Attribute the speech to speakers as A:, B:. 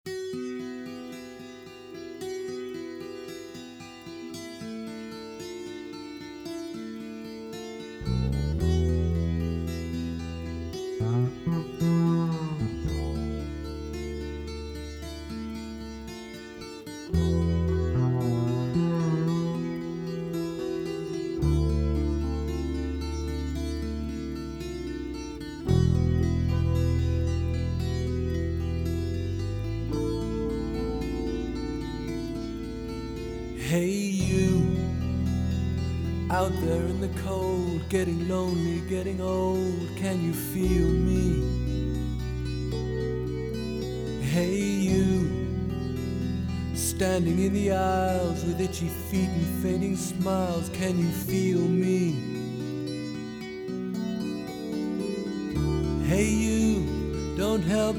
A: Hey you, out there in the cold, getting lonely, getting old, can you feel me? Hey you, standing in the aisles with itchy feet and fainting smiles, can you feel me? Hey you, don't help